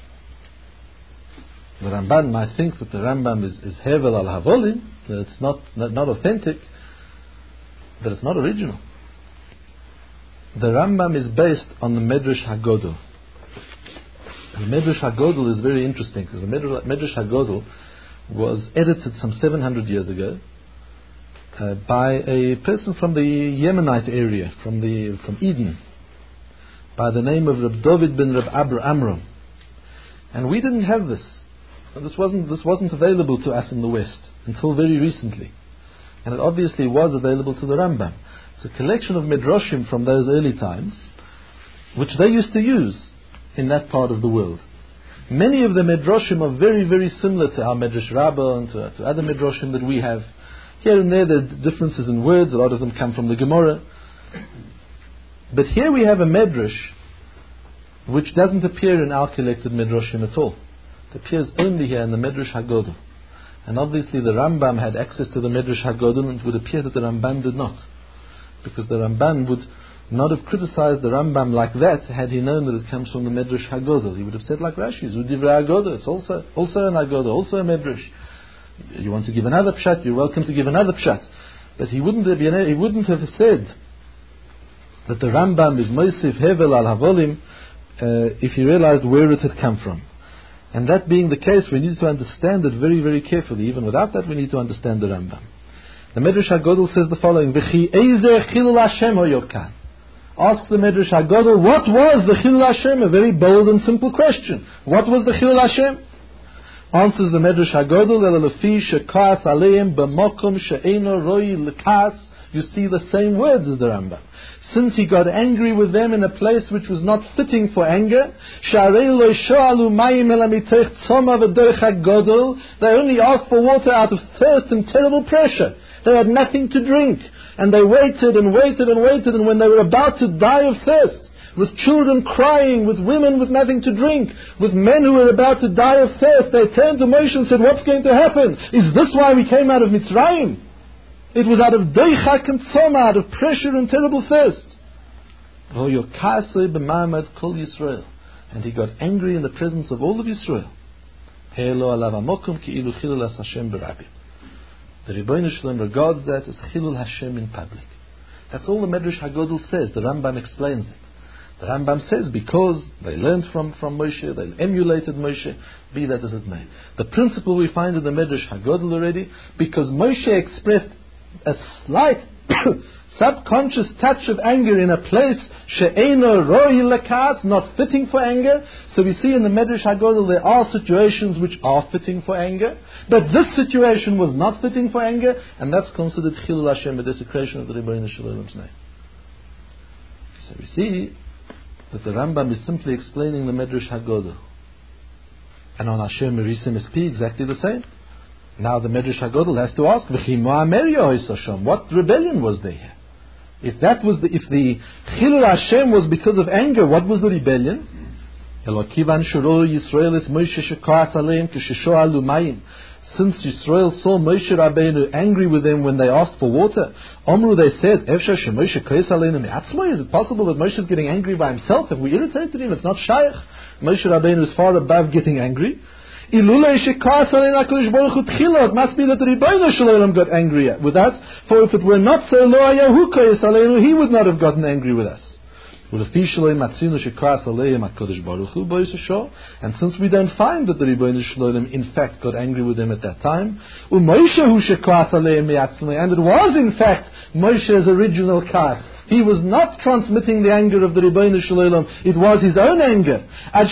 The Ramban might think that the Rambam is Hevel al Havolim, that it's not authentic, but it's not original. The Rambam is based on the Medrash HaGodel. The Medrash HaGodel is very interesting because the Medrash HaGodel was edited some 700 years ago by a person from the Yemenite area, from Eden, by the name of Reb David ben Reb Amram. And we didn't have this. This wasn't available to us in the West until very recently. And it obviously was available to the Rambam. It's a collection of Midrashim from those early times, which they used to use in that part of the world. Many of the Midrashim are very, very similar to our Medrash Rabbah and to other Midrashim that we have. Here and there are differences in words. A lot of them come from the Gemara. But here we have a Medrash which doesn't appear in our collected Midrashim at all. It appears only here in the Medrash HaGodel. And obviously the Rambam had access to the Medrash HaGodel, and it would appear that the Ramban did not. Because the Ramban would not have criticized the Rambam like that had he known that it comes from the Medrash HaGodel. He would have said like Rashi, Zudivrei HaGodel, it's also an HaGodel, also a Medrash. You want to give another pshat, you're welcome to give another pshat. But he wouldn't have said that the Rambam is Mosif Hevel al Havolim if he realized where it had come from. And that being the case, we need to understand it very, very carefully. Even without that, we need to understand the Rambam. The Medrash HaGodel says the following: V'chi eizer chilul Hashem hoyokan. Asks the Medrash HaGodel, what was the chilul Hashem? A very bold and simple question. What was the chilul Hashem? Answers the Medrash HaGodel, Elelefi shekas aleim b'mokum she'eno roi l'kas. You see the same words as the Rambam. Since he got angry with them in a place which was not fitting for anger, they only asked for water out of thirst and terrible pressure. They had nothing to drink. And they waited and waited and waited, and when they were about to die of thirst, with children crying, with women with nothing to drink, with men who were about to die of thirst, they turned to Moshe and said, what's going to happen? Is this why we came out of Mitzrayim? It was out of doichak and tzoma, out of pressure and terrible thirst. And he got angry in the presence of all of Israel. The The Rebbeinu Shalom regards that as Chilul Hashem in public. That's all the Medrash HaGodel says. The Rambam explains it. The Rambam says because they learned from Moshe, they emulated Moshe, be that as it may. The principle we find in the Medrash HaGodel already, because Moshe expressed a slight subconscious touch of anger in a place she'eino roi lekas, not fitting for anger. So we see in the Medrash HaGodel there are situations which are fitting for anger, but this situation was not fitting for anger, and that's considered Chilul Hashem, a desecration of the Rebbeinu Shalom's name. So we see that the Rambam is simply explaining the Medrash HaGodel, and on Asher Merisim SP exactly the same. Now the Medrash HaGodel has to ask, what rebellion was there here? If the Chilul Hashem was because of anger, what was the rebellion? Since Yisrael saw Moshe Rabbeinu angry with them when they asked for water, Omru, they said, is it possible that Moshe is getting angry by himself? Have we irritated him? It's not shaykh. Moshe Rabbeinu is far above getting angry. It must be that the Rebbeinu Shalom got angry with us, for if it were not so, he would not have gotten angry with us. And since we don't find that the Rebbeinu Shalom in fact got angry with them at that time, and it was in fact Moshe's original kas. He was not transmitting the anger of the Rebbeinu Shalom. It was his own anger.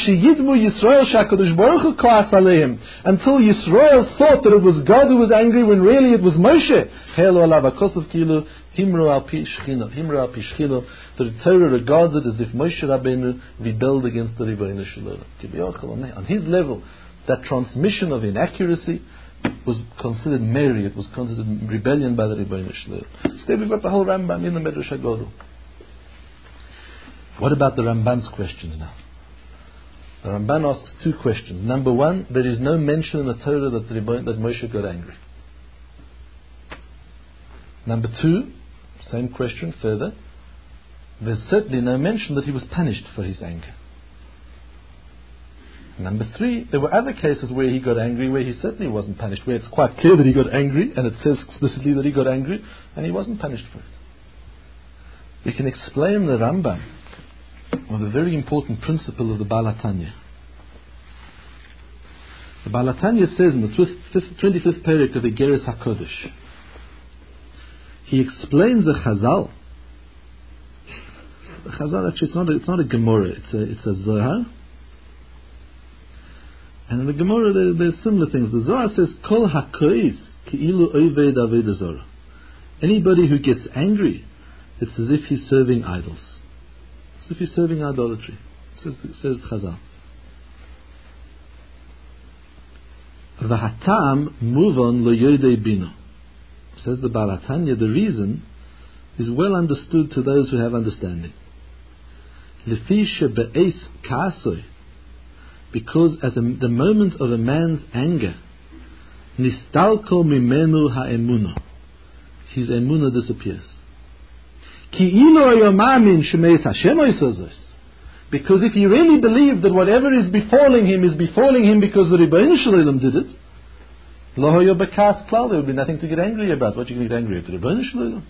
Until Yisrael thought that it was God who was angry when really it was Moshe. The Torah regards it as if Moshe Rabbeinu rebelled against the Rebbeinu Shalom. On his level, that transmission of inaccuracy was considered merry, it was considered rebellion by the Rebbeinu Shalom. So we've got the whole Rambam in the Medrash HaGodel. What about the Ramban's questions now? The Ramban asks two questions. Number one, there is no mention in the Torah that Moshe got angry. Number two, same question further, there's certainly no mention that he was punished for his anger. Number three, there were other cases where he got angry, where he certainly wasn't punished, where it's quite clear that he got angry, and it says explicitly that he got angry, and he wasn't punished for it. We can explain the Rambam with a very important principle of the Baal HaTanya. The Baal HaTanya says in the 25th parak of the Igeres HaKodesh, he explains the Chazal. The Chazal, actually, it's not a Gemara, it's a Zohar. And in the Gemara there's similar things. The Zohar says, Kol hakois ki'ilu oved avodah zorah. Anybody who gets angry, it's as if he's serving idols. As if he's serving idolatry. Says Chazal. V'hatam muvon lo yodei bino. Says the Baal HaTanya, the reason is well understood to those who have understanding. Lefi shebe'es ka'asoi. Because at the moment of a man's anger, nistalko mimenu ha'emuno, his emunah disappears. Ki ilo yomamin shemeis Hashem oisozos. Because if he really believed that whatever is befalling him because the Rebbeinu Shalom did it, lo hoyo bekas klal, there would be nothing to get angry about. What you can get angry at the Rebbeinu Shalom?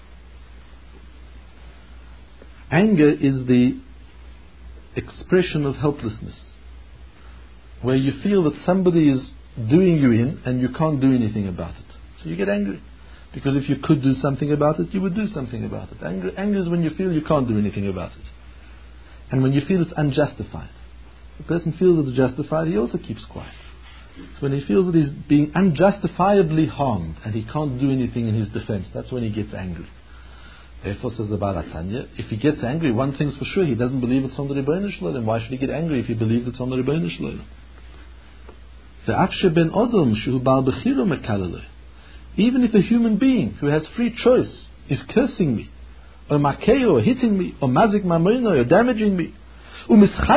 Anger is the expression of helplessness, where you feel that somebody is doing you in and you can't do anything about it. So you get angry. Because if you could do something about it, you would do something about it. Anger is when you feel you can't do anything about it. And when you feel it's unjustified. The person feels it's justified, he also keeps quiet. So when he feels that he's being unjustifiably harmed and he can't do anything in his defense, that's when he gets angry. Therefore, says the Baal HaTanya, if he gets angry, one thing's for sure, he doesn't believe it's on the Rebbeinu Shalom. Why should he get angry if he believes it's on the Rebbeinu Shalom? Even if a human being who has free choice is cursing me, or makeo, or hitting me, or mazik mamoino, or damaging me, and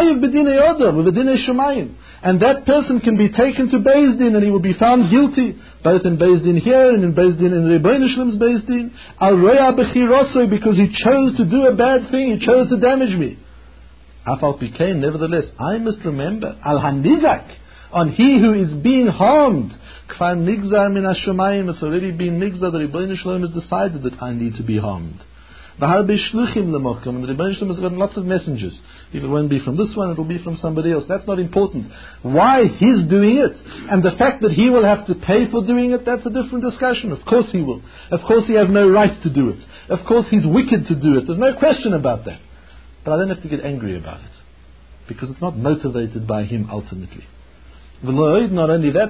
that person can be taken to Beis Din and he will be found guilty, both in Beis Din here and in Beis Din in Rebbeinu Shalom's Beis Din, al roya bechirosoi, because he chose to do a bad thing, he chose to damage me. Afal pikein, nevertheless, I must remember al hanizak, on he who is being harmed. Kvar nigzar min hashamayim, it's already been nigzar, the Rebbeinu Shalom has decided that I need to be harmed. V'harbe shluchim lemokum, and the Rebbeinu Shalom has gotten lots of messengers. If it won't be from this one, it will be from somebody else. That's not important. Why he's doing it, and the fact that he will have to pay for doing it, that's a different discussion. Of course he will. Of course he has no right to do it. Of course he's wicked to do it. There's no question about that. But I don't have to get angry about it, because it's not motivated by him ultimately. Not only that,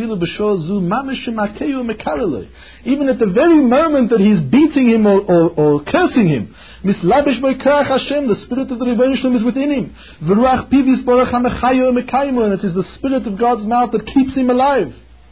even at the very moment that he's beating him or cursing him, the spirit of the Rebbeinu Shalom is within him, and it is the spirit of God's mouth that keeps him alive.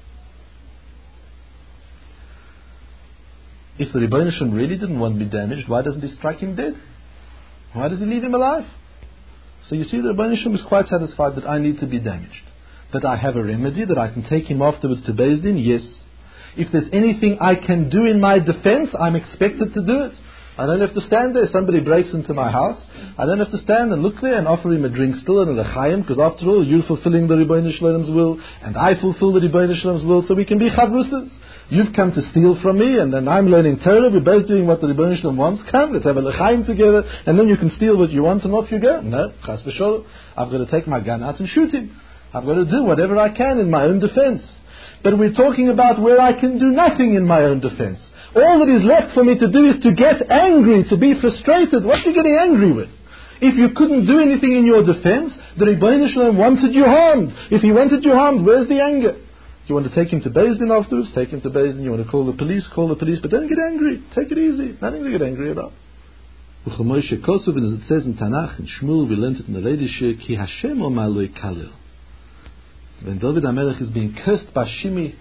If the Rebbeinu Shalom really didn't want to be damaged, why doesn't he strike him dead? Why does he leave him alive? So you see, the Rebbeinu Shalom is quite satisfied that I need to be damaged, that I have a remedy, that I can take him afterwards to Beis Din. Yes. If there's anything I can do in my defense, I'm expected to do it. I don't have to stand there. Somebody breaks into my house, I don't have to stand and look there and offer him a drink still and a l'chaim, because after all, you're fulfilling the Rebbeinu Shalom's will, and I fulfill the Rebbeinu Shalom's will, so we can be chavrusas. You've come to steal from me, and then I'm learning Torah. We're both doing what the Rebbeinu Shalom wants. Come, let's have a l'chaim together, and then you can steal what you want and off you go. No, chas v'sholom. I've got to take my gun out and shoot him. I've got to do whatever I can in my own defense. But we're talking about where I can do nothing in my own defense. All that is left for me to do is to get angry, to be frustrated. What are you getting angry with? If you couldn't do anything in your defense, the Rebbeinu Shalom wanted you harmed. If he wanted you harmed, where's the anger? Do you want to take him to Beis Din afterwards? Take him to Beis Din. You want to call the police? Call the police. But don't get angry. Take it easy. Nothing to get angry about. And as it says in Tanakh, in Shmuel, we learned it in the Leidishe, Ki Hashem Omar Lo Yikalel. When David HaMelech is being cursed by Shimi,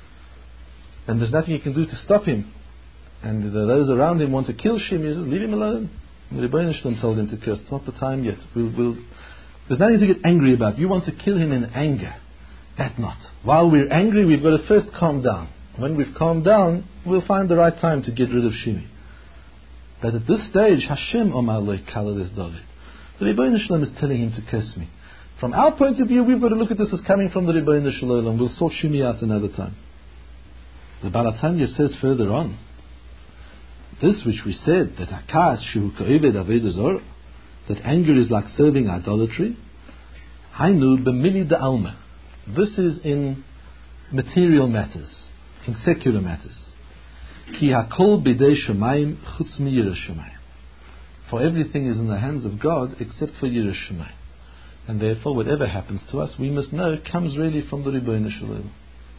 and there's nothing he can do to stop him, and those around him want to kill Shimi, he says, leave him alone. And the Rebbeinu Shalom told him to curse. It's not the time yet. There's nothing to get angry about. You want to kill him in anger. That not. While we're angry, we've got to first calm down. When we've calmed down, we'll find the right time to get rid of Shimi. But at this stage, Hashem Omar Lo Yikalel is David. The Rebbeinu Shalom is telling him to curse me. From our point of view, we've got to look at this as coming from the Rebbeinu Shalom. We'll sort Shimi out another time. The Baal HaTanya says further on, this which we said, that Akas Shehu Ka'eved Avodah Zorah, that anger is like serving idolatry, Hainu B'mili D'Alma. This is in material matters, in secular matters. Ki Hakol B'dei Shemayim Chutz Mi-Yirah Shemayim. For everything is in the hands of God except for Yirah Shemayim. And therefore, whatever happens to us, we must know it comes really from the Rebbeinu Shalom.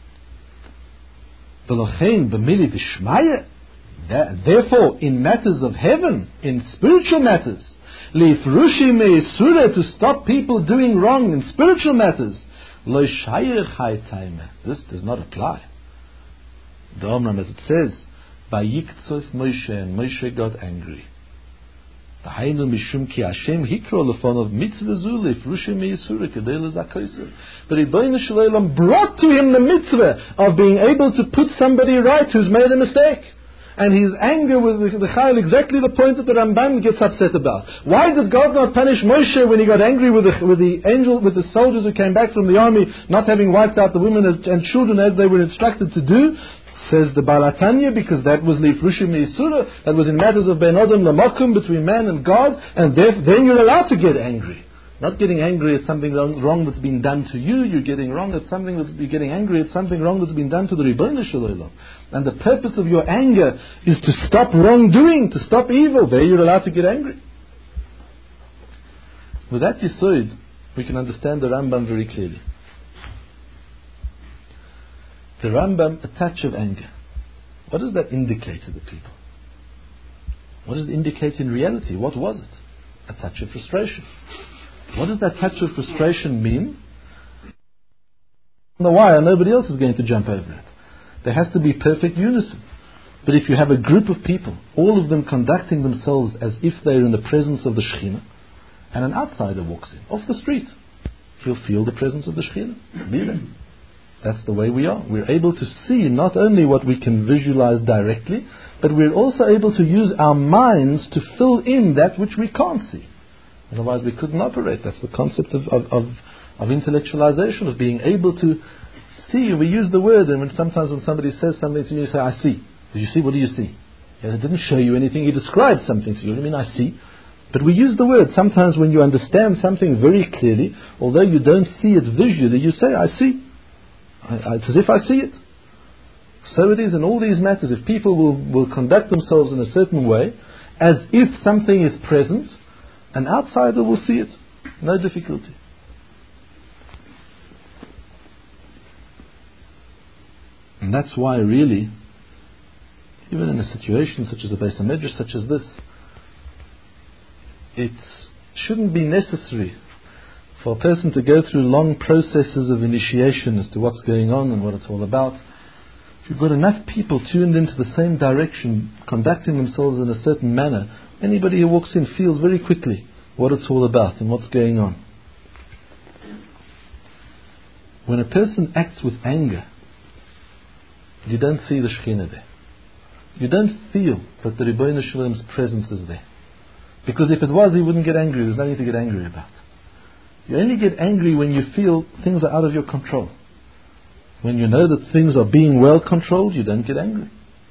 Therefore, in matters of heaven, in spiritual matters, to stop people doing wrong in spiritual matters, this does not apply. The Omram, as it says, Vayiktzov Moshe, and Moshe got angry. The Rebbeinu Shalom brought to him the mitzvah of being able to put somebody right who's made a mistake. And his anger was the Chayil, exactly the point that the Rambam gets upset about. Why did God not punish Moshe when he got angry with the soldiers who came back from the army, not having wiped out the women and children as they were instructed to do? Says the Baal HaTanya, because that was Lifrushim Yisura, that was in matters of Ben Adam Lamakum, between man and God, and then you're allowed to get angry. Not getting angry at something wrong that's been done to you, you're getting getting angry at something wrong that's been done to the Rebbeinu Shalom. And the purpose of your anger is to stop wrongdoing, to stop evil. There you're allowed to get angry. With that yesod, we can understand the Rambam very clearly. The Rambam, a touch of anger. What does that indicate to the people? What does it indicate in reality? What was it? A touch of frustration. What does that touch of frustration mean? On the wire, nobody else is going to jump over it. There has to be perfect unison. But if you have a group of people, all of them conducting themselves as if they're in the presence of the Shekhinah, and an outsider walks in, off the street, he'll feel the presence of the Shekhinah. Be there. That's the way we are. We're able to see not only what we can visualize directly, but we're also able to use our minds to fill in that which we can't see. Otherwise we couldn't operate. That's the concept of of intellectualization, of being able to see. We use the word, and sometimes when somebody says something to you, you say, I see. Did you see? What do you see? It didn't show you anything, he described something to you. I mean, I see. But we use the word. Sometimes when you understand something very clearly, although you don't see it visually, you say, I see. It's as if I see it. So it is in all these matters. If people will conduct themselves in a certain way, as if something is present, an outsider will see it. No difficulty. And that's why really, even in a situation such as a Beis HaMedrash such as this, it shouldn't be necessary for a person to go through long processes of initiation as to what's going on and what it's all about. If you've got enough people tuned into the same direction, conducting themselves in a certain manner, anybody who walks in feels very quickly what it's all about and what's going on. When a person acts with anger, you don't see the Shekhinah there. You don't feel that the Ribono Shel Olam's presence is there. Because if it was, he wouldn't get angry. There's nothing to get angry about. You only get angry when you feel things are out of your control. When you know that things are being well controlled, you don't get angry.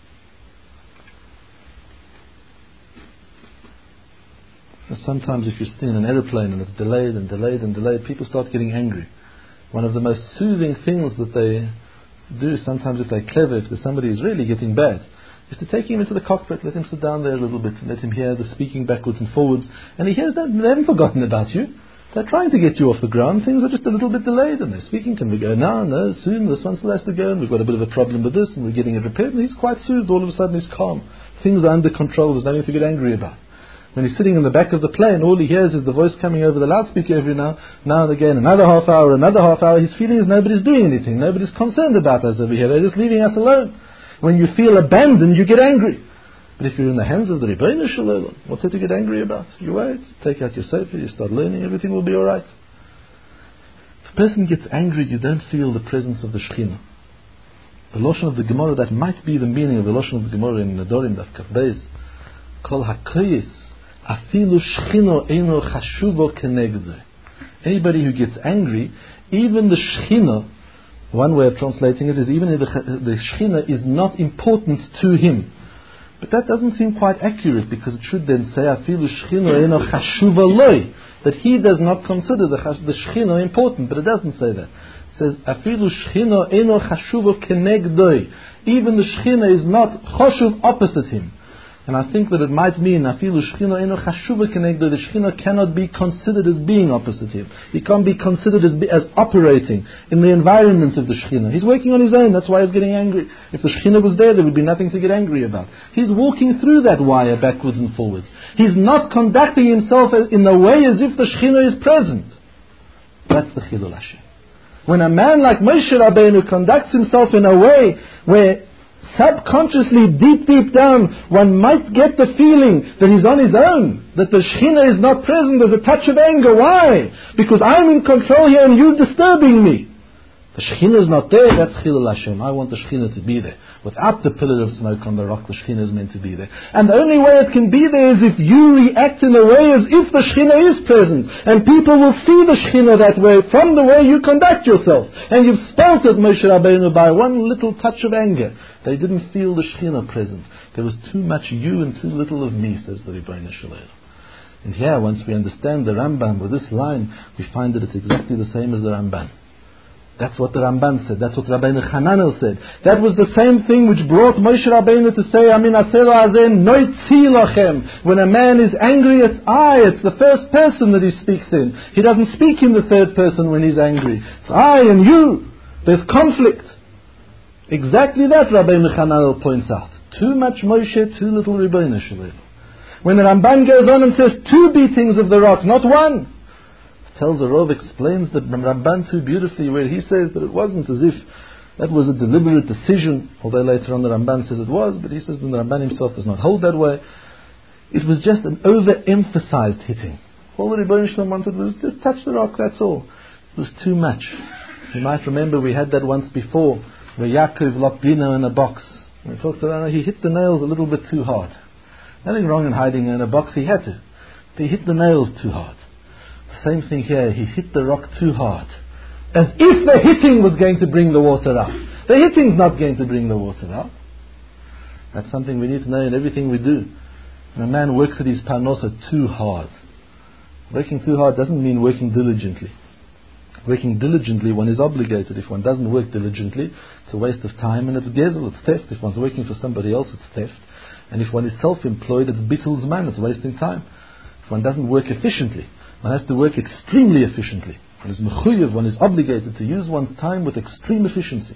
Sometimes if you're still in an aeroplane and it's delayed and delayed and delayed, people start getting angry. One of the most soothing things that they do, sometimes if they're clever, if there's somebody who's really getting bad, is to take him into the cockpit, let him sit down there a little bit, and let him hear the speaking backwards and forwards. And he hears that they haven't forgotten about you. They're trying to get you off the ground. Things are just a little bit delayed, and they're speaking. Can we go now? No, soon. This one still has to go, and we've got a bit of a problem with this, and we're getting it repaired. And he's quite soothed. All of a sudden, he's calm. Things are under control. There's nothing to get angry about. When he's sitting in the back of the plane, all he hears is the voice coming over the loudspeaker every now and again. Another half hour. His feeling is nobody's doing anything. Nobody's concerned about us over here. They're just leaving us alone. When you feel abandoned, you get angry. But if you're in the hands of the Ribono Shel Olam, what's there to get angry about? You wait, take out your sefer, you start learning, everything will be alright. If a person gets angry, you don't feel the presence of the Shekhinah. The Lashon of the Gemara, that might be the meaning of the Lashon of the Gemara in Nedorim, Daf Kaf Beis. Kol hakoyis, afilu Shechino eino chashuvo kenegze. Anybody who gets angry, even the Shekhinah, one way of translating it is even if the Shekhinah is not important to him. But that doesn't seem quite accurate, because it should then say afilu Shechino eino chashuva loi, that he does not consider the Shekhinah important, but it doesn't say that. It says afilu Shechino eino chashuva kenegdoi. Even the Shekhinah is not chashuv opposite him. And I think that it might mean afilu Shechino eino chashuva kenegdoi. The Shekhinah cannot be considered as being opposite him. He can't be considered as operating in the environment of the Shekhinah. He's working on his own. That's why he's getting angry. If the Shekhinah was there would be nothing to get angry about. He's walking through that wire backwards and forwards. He's not conducting himself in a way as if the Shekhinah is present. That's the Chilul Hashem. When a man like Moshe Rabbeinu conducts himself in a way where subconsciously, deep down, one might get the feeling that he's on his own, that the Shekhinah is not present, there's a touch of anger. Why? Because I'm in control here and you're disturbing me. The Shekhinah is not there, that's Chilul Hashem. I want the Shekhinah to be there. Without the pillar of smoke on the rock, the Shekhinah is meant to be there. And the only way it can be there is if you react in a way as if the Shekhinah is present. And people will see the Shekhinah that way from the way you conduct yourself. And you've spelted Moshe Rabbeinu by one little touch of anger. They didn't feel the Shekhinah present. There was too much you and too little of me, says the Ribono Shel Olam. And here, once we understand the Rambam with this line, we find that it's exactly the same as the Ramban. That's what the Ramban said. That's what Rabbeinu Hananel said. That was the same thing which brought Moshe Rabbeinu to say, Amin aselo azen noitzi lachem. When a man is angry, it's I. It's the first person that he speaks in. He doesn't speak in the third person when he's angry. It's I and you. There's conflict. Exactly that Rabbeinu Hananel points out. Too much Moshe, too little Ribono Shel Olam. When the Ramban goes on and says 2 beatings of the rock, not 1. Tells the Rav, explains that Ramban too beautifully, where he says that it wasn't as if that was a deliberate decision, although later on the Ramban says it was, but he says that the Ramban himself does not hold that way. It was just an overemphasized hitting. All the Ribono Shel Olam wanted was just touch the rock, that's all. It was too much. You might remember we had that once before, where Yaakov locked Dino in a box. We talked about he hit the nails a little bit too hard. Nothing wrong in hiding in a box, he had to. But he hit the nails too hard. Same thing here, he hit the rock too hard. As if the hitting was going to bring the water out. The hitting's not going to bring the water out. That's something we need to know in everything we do. When a man works at his parnosa too hard. Working too hard doesn't mean working diligently. Working diligently, one is obligated. If one doesn't work diligently, it's a waste of time and it's gezel, it's theft. If one's working for somebody else, it's theft. And if one is self-employed, it's bittul zman, it's wasting time. If one doesn't work efficiently, one has to work extremely efficiently. One is mechuyev, one is obligated to use one's time with extreme efficiency.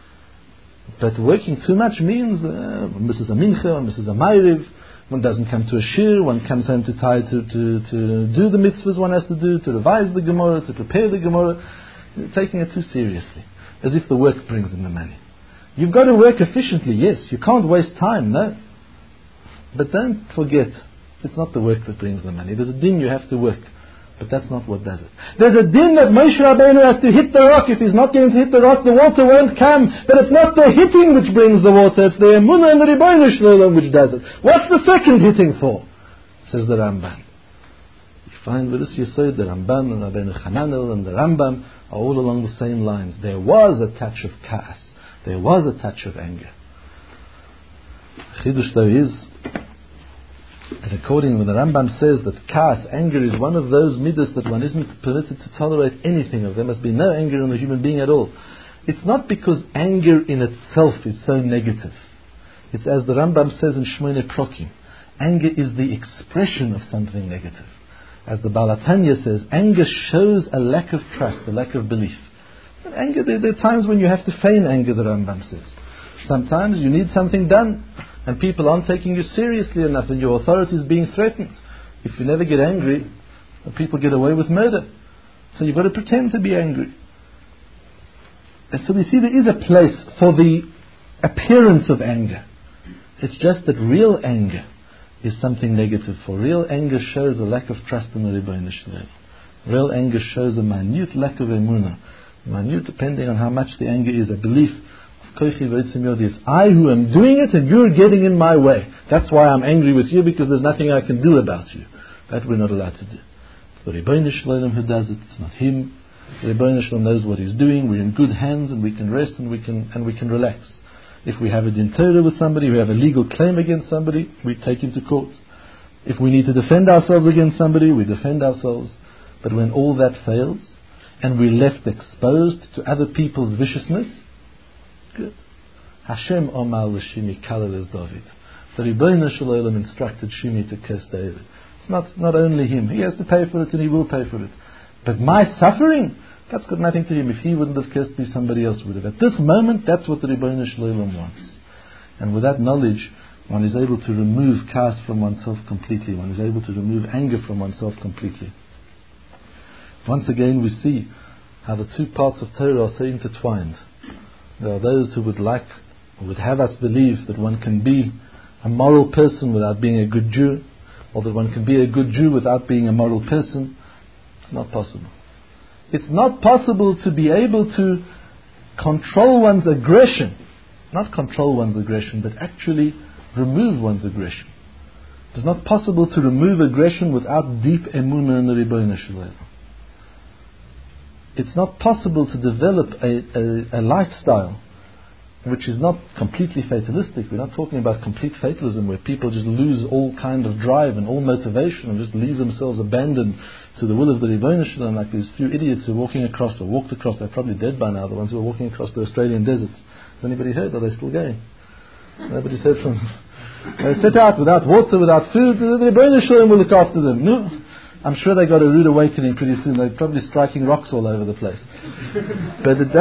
But working too much means one misses a mincha, one misses a ma'ariv, one doesn't come to a shir, one comes home too tired to do the mitzvahs one has to do, to revise the Gemara, to prepare the Gemara. You're taking it too seriously, as if the work brings in the money. You've got to work efficiently, yes. You can't waste time, no. But don't forget, it's not the work that brings the money. There's a din you have to work. But that's not what does it. There's a din that Moshe Rabbeinu has to hit the rock. If he's not going to hit the rock, the water won't come. But it's not the hitting which brings the water. It's the emunah and the Rebbeinu Shalom which does it. What's the second hitting for? Says the Ramban. You find with this Yesod, the Ramban and Rabbeinu Hananel and the Rambam are all along the same lines. There was a touch of kaas. There was a touch of anger. Chidush though is, and according to the Rambam says that kaas, anger, is one of those midas that one isn't permitted to tolerate anything of. There must be no anger in the human being at all. It's not because anger in itself is so negative. It's as the Rambam says in Shmoneh Prokim, anger is the expression of something negative. As the Baal HaTanya says, anger shows a lack of trust, a lack of belief. And anger, there are times when you have to feign anger, the Rambam says. Sometimes you need something done, and people aren't taking you seriously enough, and your authority is being threatened. If you never get angry, people get away with murder. So you've got to pretend to be angry. And so we see there is a place for the appearance of anger. It's just that real anger is something negative. For real anger shows a lack of trust in the Rebbeinu Shalom. Real anger shows a minute lack of emunah. Minute, depending on how much the anger is, a belief. It's I who am doing it and you're getting in my way. That's why I'm angry with you, because there's nothing I can do about you. That we're not allowed to do. It's the Rebbeinu Shalom who does it. It's not him. The Rebbeinu Shalom knows what he's doing. We're in good hands and we can rest and we can relax. If we have a din Torah with somebody, we have a legal claim against somebody, we take him to court. If we need to defend ourselves against somebody, we defend ourselves. But when all that fails and we're left exposed to other people's viciousness, good. Hashem Omar l'Shimi Kalel es David. The Rebbeinu Shalom instructed Shimi to curse David. It's not only him. He has to pay for it and he will pay for it. But my suffering, that's got nothing to him. If he wouldn't have cursed me, somebody else would have. At this moment, that's what the Rebbeinu Shalom wants. And with that knowledge, one is able to remove kaas from oneself completely. One is able to remove anger from oneself completely. Once again, we see how the two parts of Torah are so intertwined. There are those who would have us believe that one can be a moral person without being a good Jew, or that one can be a good Jew without being a moral person. It's not possible. It's not possible to be able to control one's aggression. Not control one's aggression, but actually remove one's aggression. It's not possible to remove aggression without deep emunah in the Rebbeinu Shalom. It's not possible to develop a lifestyle which is not completely fatalistic. We're not talking about complete fatalism where people just lose all kind of drive and all motivation and just leave themselves abandoned to the will of the Rebbeinu Shalom, like these few idiots who are walking across or walked across. They're probably dead by now, the ones who are walking across the Australian deserts. Has anybody heard? Are they still going? Nobody said from... They set out without water, without food. The Rebbeinu Shalom will look after them. No. I'm sure they got a rude awakening pretty soon. They're probably striking rocks all over the place. But it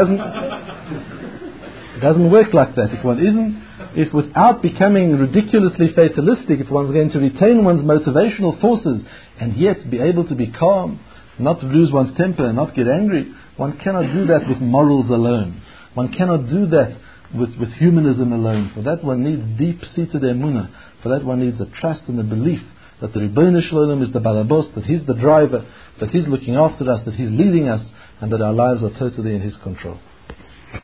doesn't work like that. If without becoming ridiculously fatalistic, if one's going to retain one's motivational forces and yet be able to be calm, not lose one's temper and not get angry, one cannot do that with morals alone. One cannot do that with humanism alone. For that one needs deep-seated emunah. For that one needs a trust and a belief that the Rebbeinu Shalom is the balabos, that he's the driver, that he's looking after us, that he's leading us, and that our lives are totally in his control.